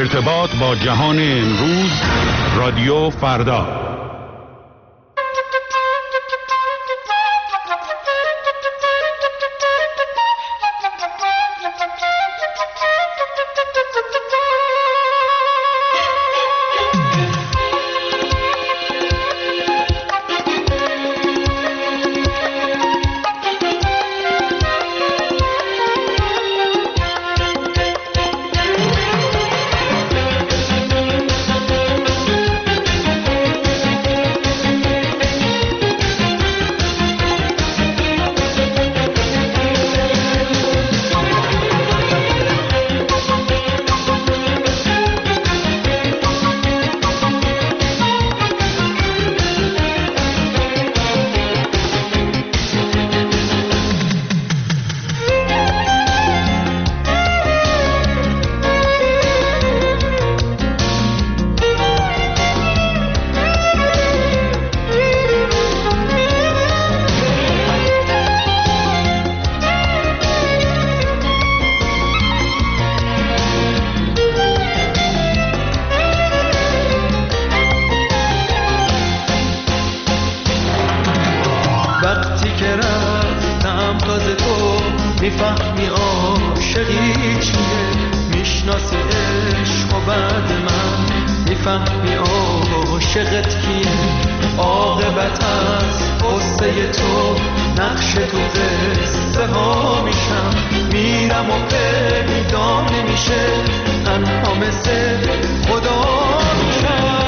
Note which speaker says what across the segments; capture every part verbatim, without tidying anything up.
Speaker 1: ارتباط با جهان امروز، رادیو فردا.
Speaker 2: میفهمی عاشقی چیه، میشناسی عشق و بعد من میفهمی عاشقت کیه. عاقبت از قصه تو نقش تو قصه ها میشم، میرم و پیدا نمیشه، تنها مثل خدا میشم.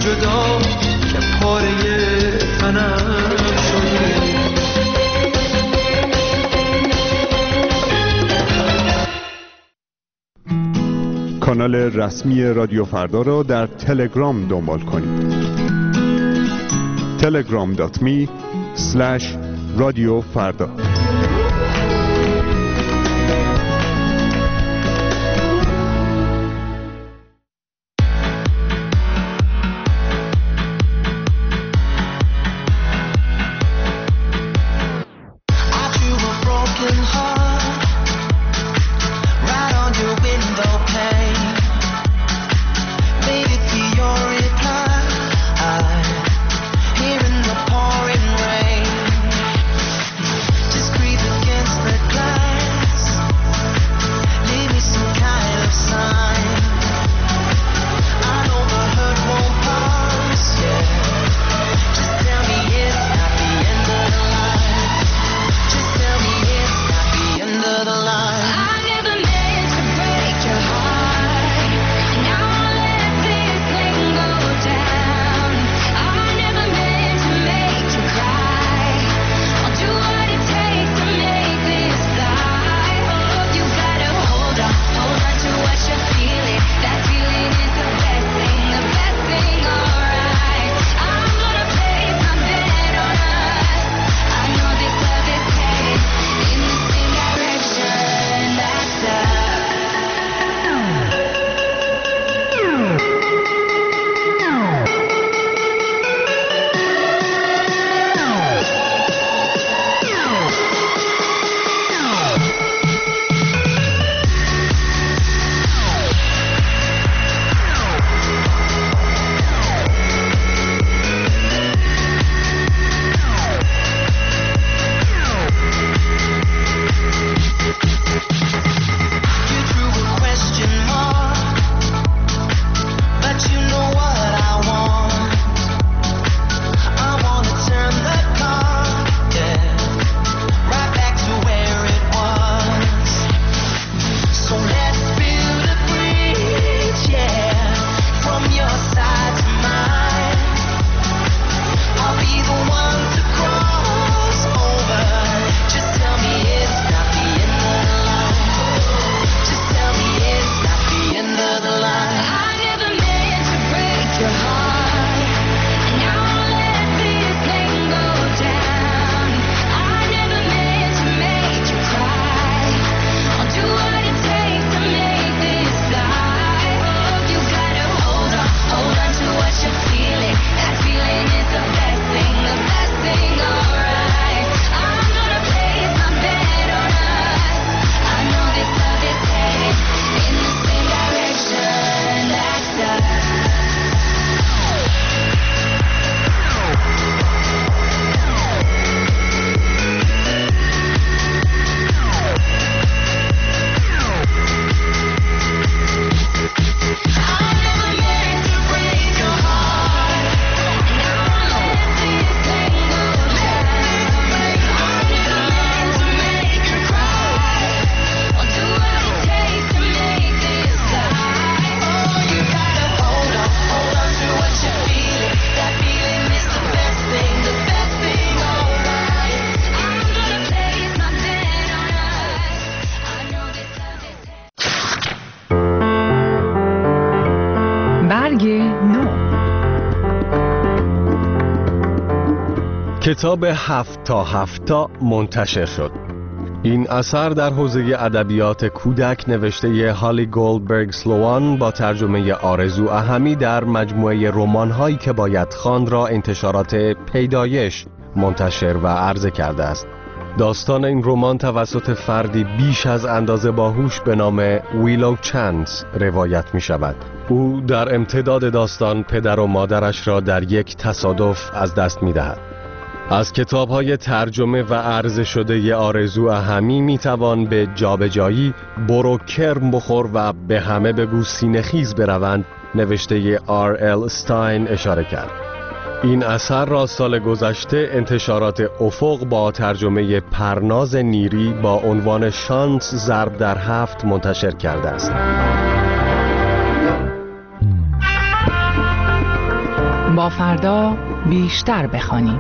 Speaker 2: جدا که پاره تنم شدی.
Speaker 1: کانال رسمی رادیو فردا را در تلگرام دنبال کنید. تلگرام دات می اسلش رادیو فردا.
Speaker 3: کتاب هفت تا هفتا منتشر شد. این اثر در حوزه ادبیات کودک نوشته هالی گولدبرگ سلوان با ترجمه آرزو اهمی در مجموعه رمان‌هایی که باید خواند را انتشارات پیدایش منتشر و عرضه کرده است. داستان این رمان توسط فردی بیش از اندازه باهوش به نام ویلو چانس روایت می شود. او در امتداد داستان پدر و مادرش را در یک تصادف از دست می دهد. از کتاب‌های ترجمه و عرضه شده آرزو اهمی میتوان به جابجایی برو کرم بخور و به همه بگو سینه‌خیز بروند نوشته آر ال استاین اشاره کرد. این اثر را سال گذشته انتشارات افق با ترجمه پرناز نیری با عنوان شانس ضرب در هفت منتشر کرده است.
Speaker 4: با فردا بیشتر بخوانیم.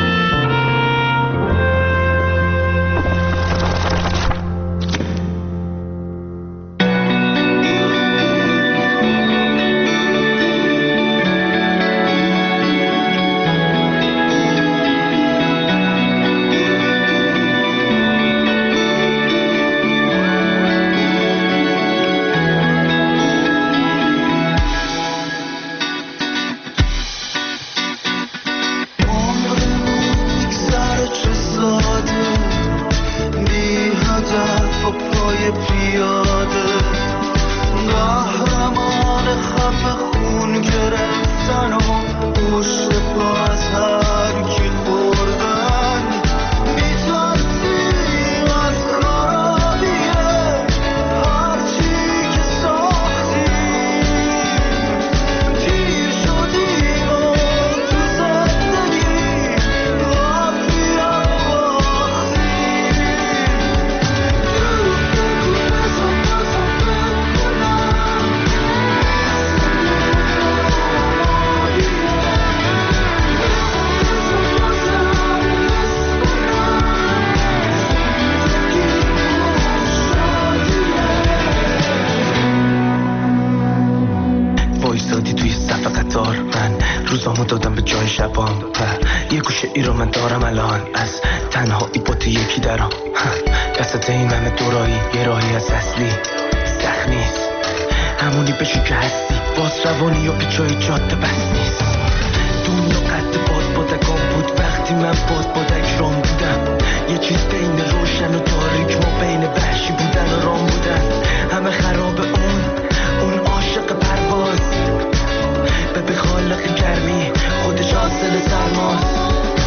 Speaker 2: روزامو دادم به جای شبام و یه گوشه ای رو من دارم الان از تنهایی با تو یکی درام دست این همه دورایی یه راهی از اصلی سخت نیست همونی بشی که هستی باز روانی و جای جاده بس نیست دنیا قد باد بادکان بود وقتی من باد بادک رام بودم یه چیز بین روشن و تاریک ما بین وحشی بودن و رام بودن همه خراب اون اون عاشق پرواز به خالق گرمی خودش حاصل سرماست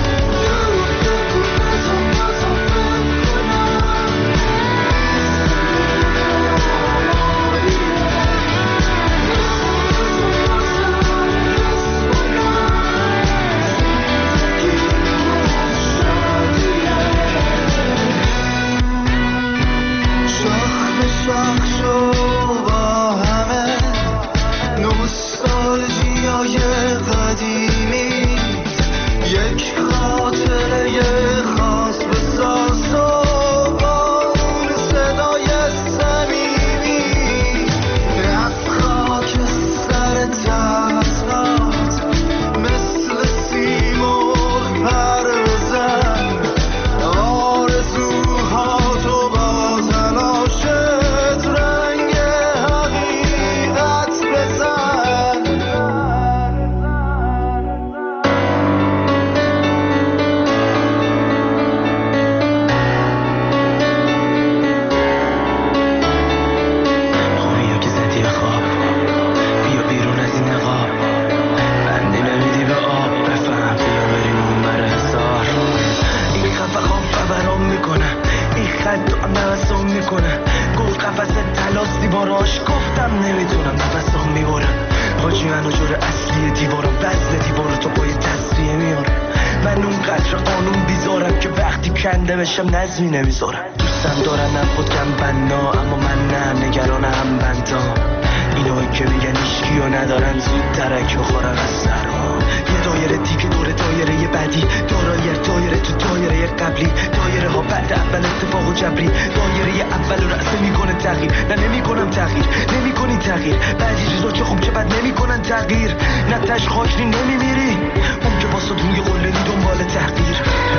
Speaker 2: بشم نظمی نمیذارم دوستم دارنم خودم بنا اما من نه نگرانم بندام اینایی که میگن ایشکی و ندارن زود درک بخورن از سرما یه دایره دیگه دور دایره یه بعدی دارایی دایره تو دایره قبلی دایره ها بعد اول اتفاق و جبری دایره اول رأسه میکنه تغییر نه نمیکنم تغییر نمیکنی تغییر بعضی چیزا که خوب که بد نمیکنن تغییر نه تش خاکری نمیمیری اون که واسه روی قله نی دنبال تغییر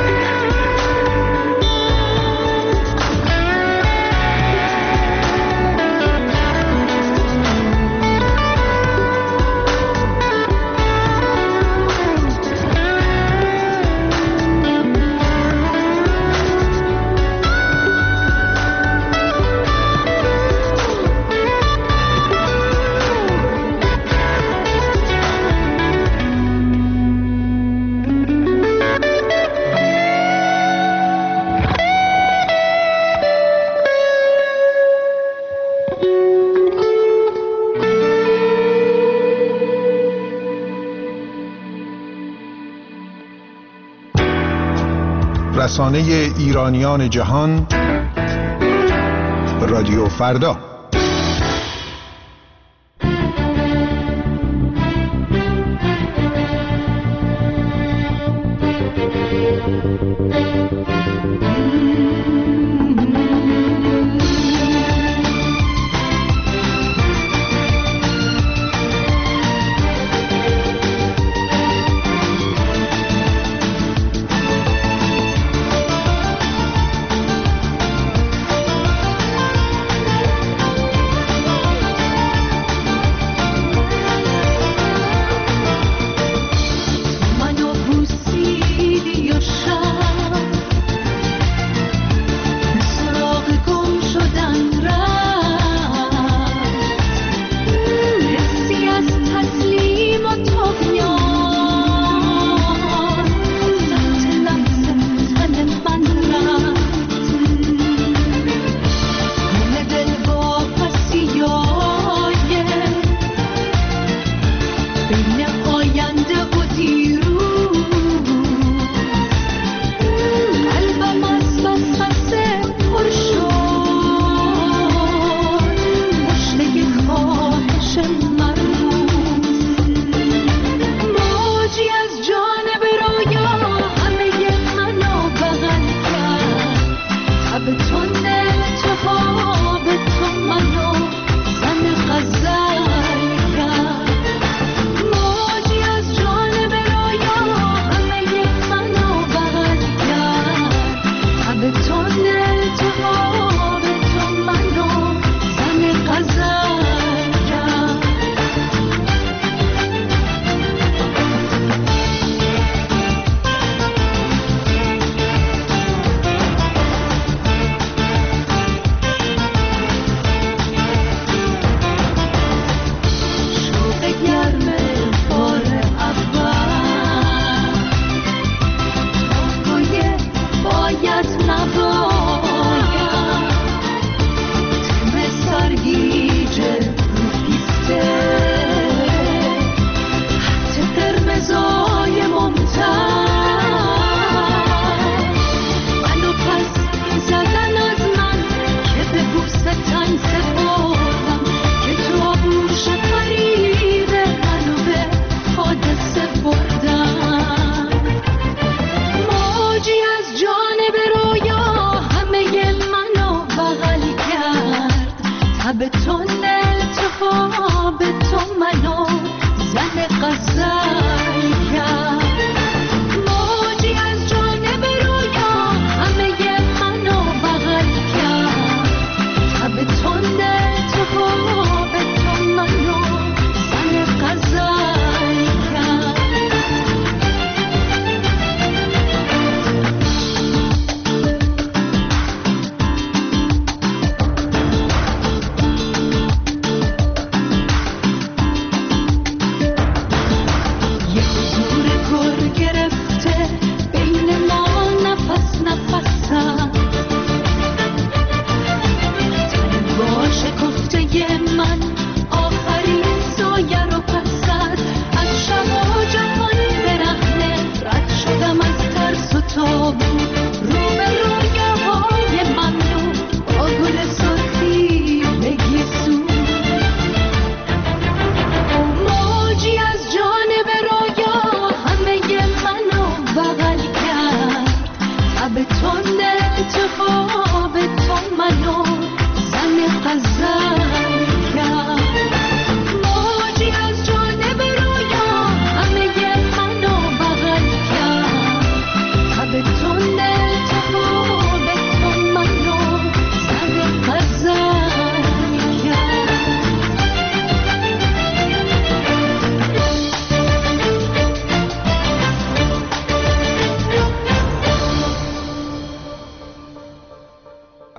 Speaker 5: رسانه ایرانیان جهان رادیو فردا.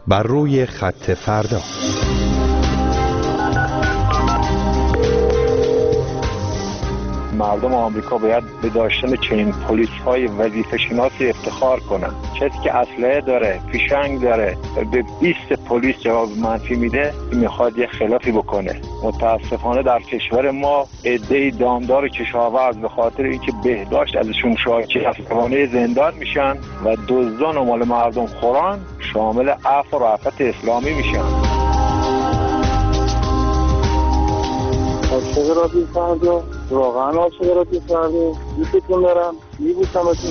Speaker 1: بر روی خط فردا.
Speaker 6: مردم آمریکا باید به داشتن چنین پلیس های وظیفه شناسی افتخار کنن. کسی که اسلحه داره، فیشنگ داره، به بیست پلیس جواب منفی میده، میخواد یه خلافی بکنه. متاسفانه در کشور ما عده‌ای دامدار کشاورز به خاطر اینکه بهداشت ازشون شاکی افسانه زندان میشن و دزدان و مال مردم خوران شامل عفو و رأفت اسلامی میشن.
Speaker 7: عاشق رادیو فردا، واقعا عاشق رادیو فردا، دوستتون دارم، میبوسمتون.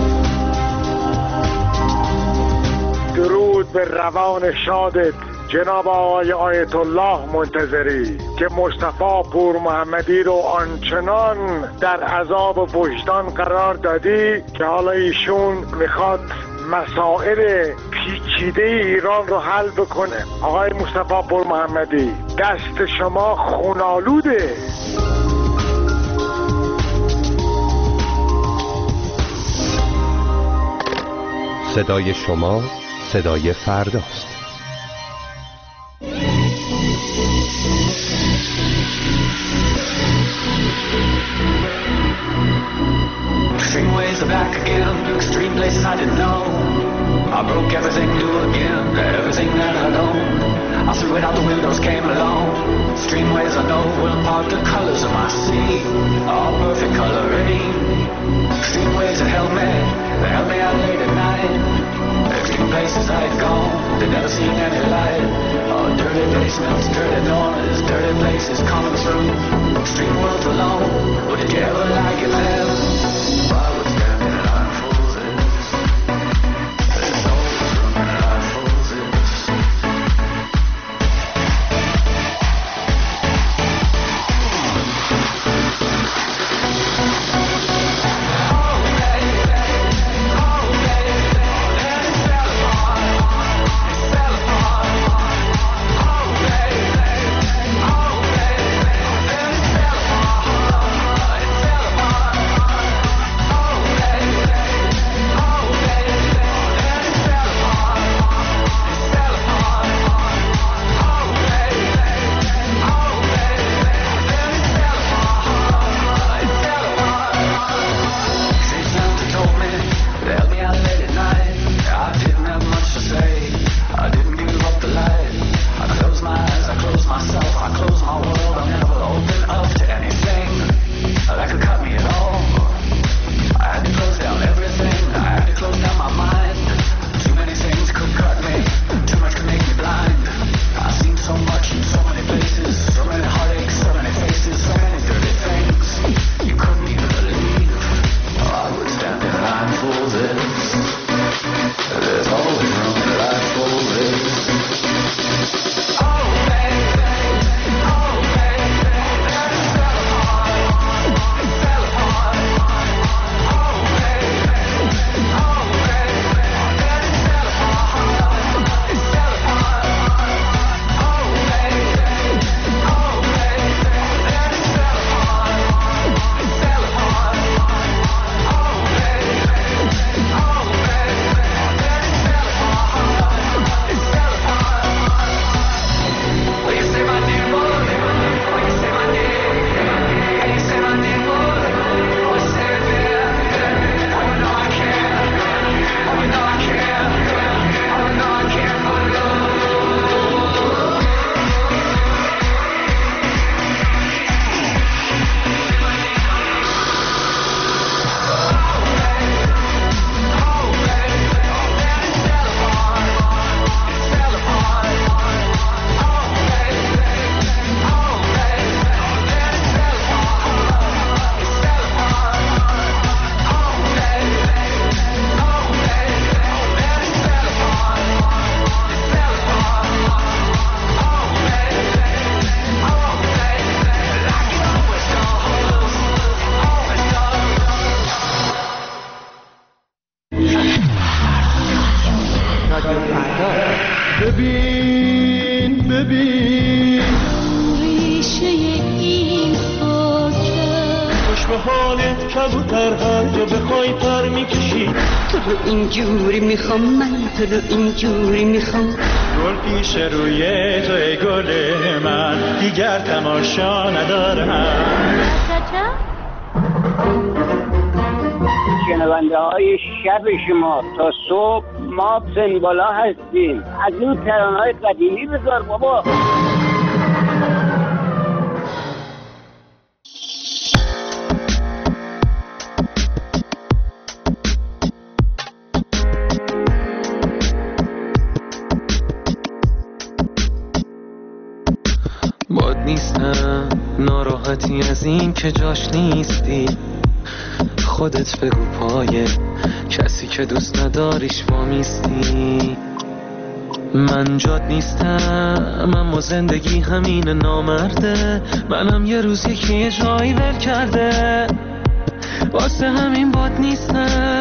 Speaker 8: درود به روان شادت جناب آقای آیت الله منتظری که مصطفی پور محمدی رو آنچنان در عذاب وجدان قرار دادی که حالا ایشون میخواد مسائل پیچیده ایران رو حل بکنه. آقای مصطفی پور محمدی، دست شما خونالوده.
Speaker 1: صدای شما صدای فرداست.
Speaker 2: Extreme ways are back again, extreme places I didn't know. I broke everything new again, everything that I owned. I threw it out the windows, came along. Extreme ways I know will impart the colors of my sea, all perfect coloring. Extreme ways that held me, they held me out late at night. Extreme places I had gone, they never seen any light. Oh, dirty basements, dirty noise, dirty places coming through. Extreme worlds alone, well, did you ever like it there? I was standing in line for this. There's always room in line for this.
Speaker 9: حال کبوترها یا بخوای پر میکشی.
Speaker 10: تو رو اینجوری میخوام من، تو رو اینجوری میخوام.
Speaker 9: گل پیش روی تو ای گل من، دیگر تماشا ندارم.
Speaker 11: شنونده های شب شما تا صبح ما سنبالا هستیم. از این ترانه های قدیمی بذار بابا.
Speaker 2: باد نیستم ناراحتی از این که جاش نیستی. خودت بگو پای کسی که دوست نداریش وامیستی. من جاد نیستم اما زندگی همین نامرده. منم یه روز یکی یه جایی ول کرده. واسه همین باد نیستم.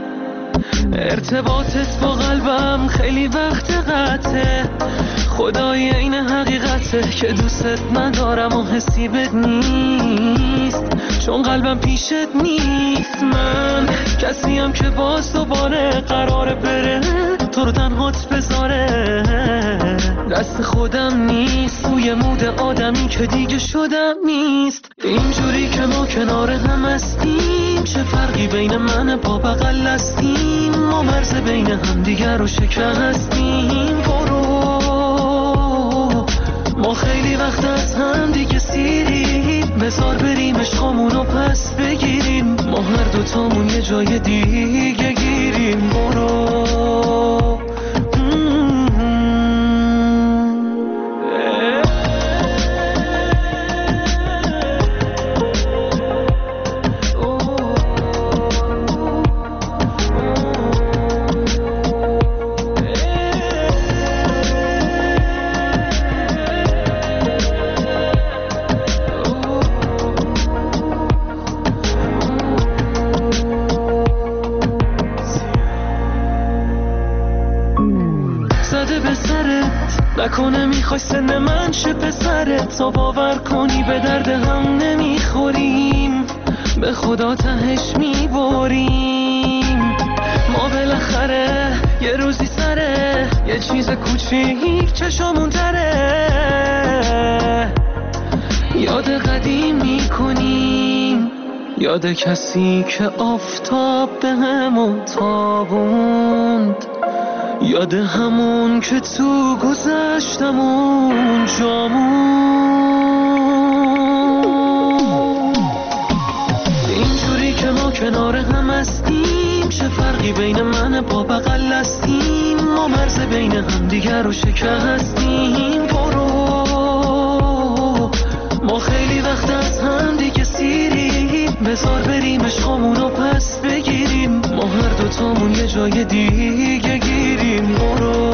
Speaker 2: ارتباطت با قلبم خیلی وقت قطعه. خدای این حقیقته که دوستت ندارم و حسی بد نیست، چون قلبم پیشت نیست. من کسیم که باز دوباره قراره بره تو رو تنهات بذاره. دست خودم نیست، روی مود آدمی که دیگه شدم نیست. اینجوری که ما کنار هم هستیم، چه فرقی بین من با بغل هستیم. ما مرز بین هم دیگر رو شکستیم. برو ما خیلی وقت از هم دیگه سیریم. بذار بریم عشقامون رو پس بگیریم. ما هر دوتامون یه جای دیگه گیریم. برو نکنه میخوای سن من شه پسرت، تا باور کنی به درد هم نمیخوریم. به خدا تهش میباریم. ما بالاخره یه روزی سره یه چیز کوچیک چشامون تره. یاد قدیم میکنیم، یاد کسی که آفتاب به همون تابوند. یاد همون که تو گذشتمون جامون. اینجوری که ما کنار هم هستیم، چه فرقی بین من با بغل هستیم. ما مرز بین هم دیگر رو شکستیم. برو ما خیلی وقت از هم دیگه سیریم. بذار بریم عشقامون رو پس بگیریم. ما هر دوتامون یه جای دیگه گیریم. برو